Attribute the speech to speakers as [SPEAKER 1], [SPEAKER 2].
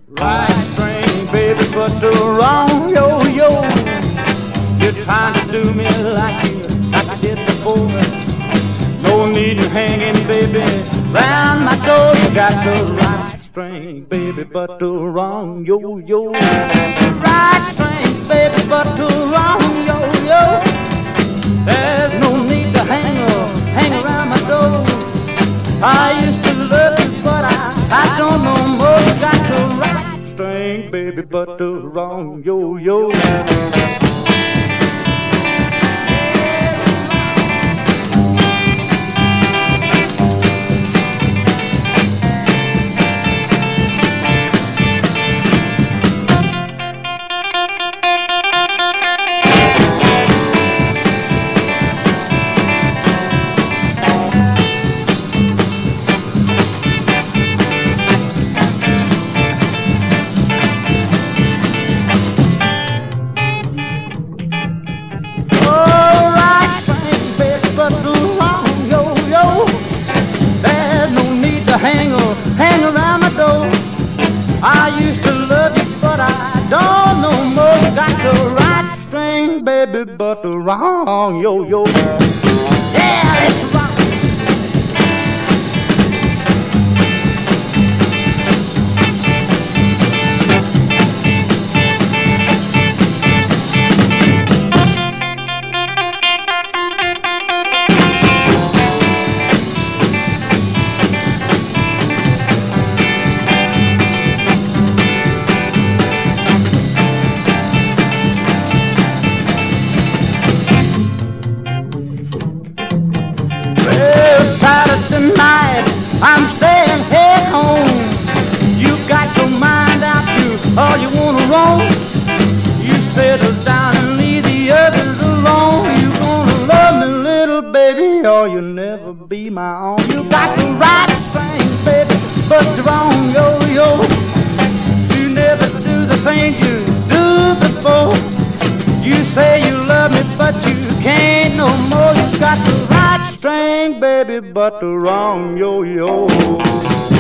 [SPEAKER 1] Right string, baby, but the wrong yo-yo. You're trying to do me like you did before. No need in hanging, baby, round my door. You got the right string, baby, but the wrong yo-yo. Right string, baby, but the wrong yo-yo. There's no need to hang around my door. I used to love you, but I don't know more. You got the right string, baby, but the wrong yo-yo. Hang around my door. I used to love you, but I don't know more. You got the right string, baby, but the wrong yo-yo. Yeah, it's wrong. Saturday night, I'm staying here home. You got your mind out to all you wanna roam. You settle down and leave the others alone. You gonna love me, little baby, or you'll never be my own. You got the right string, baby, but the wrong yo-yo. You never do the things you do before. You say you love me, but you can't no more. You got the right string, baby, but the wrong yo-yo.